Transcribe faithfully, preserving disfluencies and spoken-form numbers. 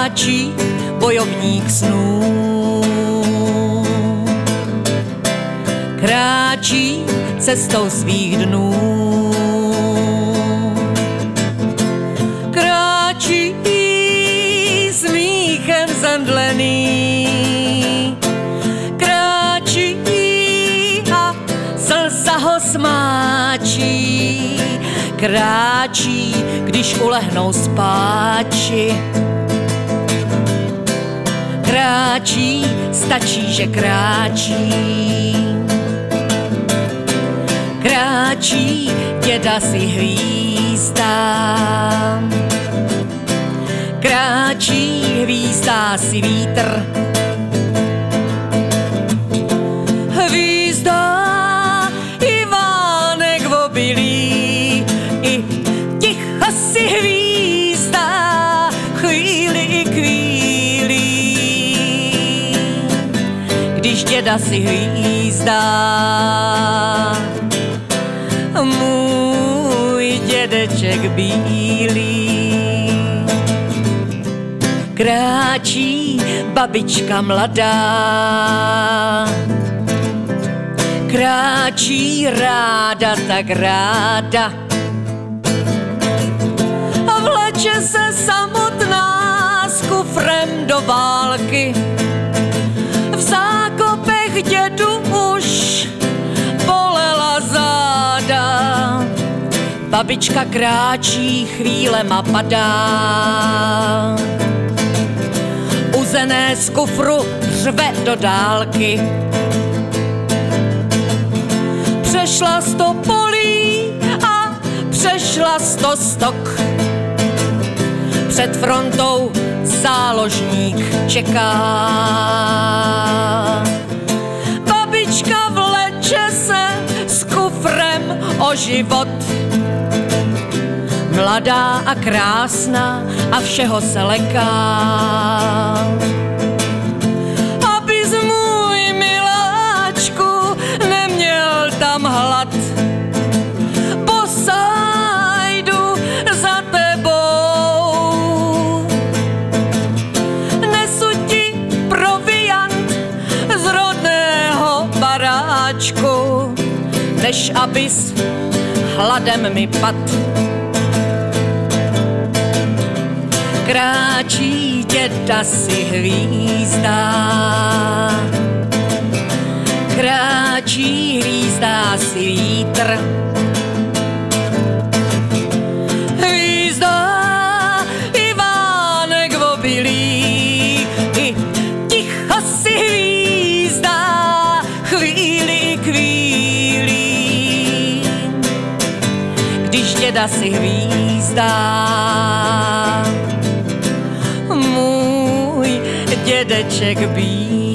kráčí bojovník snů. Kráčí cestou svých dnů. Kráčí smíchem zemdlený. Kráčí a slza ho smáčí. Kráčí, když ulehnou spáči. Kráčí, stačí, že kráčí. Kráčí, děda si hvízdá. Kráčí, hvízdá si vítr. Hvízdá Ivánek v obilí, i ticho si hvízdá chvíli i chvíli. Když děda si hvízdá, můj dědeček bílý. Kráčí babička mladá. Kráčí ráda, tak ráda. A vleče se samotná s kufrem do války. V zákopech dědu už bolela záda. Babička kráčí, chvílema padá. Uzené z kufru řve do dálky. Přešla sto polí a přešla sto stok. Před frontou záložník čeká. Babička vleče se s kufrem o život. Mladá a krásná a všeho se leká. Abys můj miláčku neměl tam hlad. Bosá jdu za tebou. Nesu ti proviant z rodného baráčku, než abys hladem mi pad. Kráčí děda si hvízdá. Kráčí, hvízdá si vítr. Hvízdá Ivánek v obilí, i ticho si hvízdá chvíli chvíli. Když děda si hvízdá, můj dědeček bílý.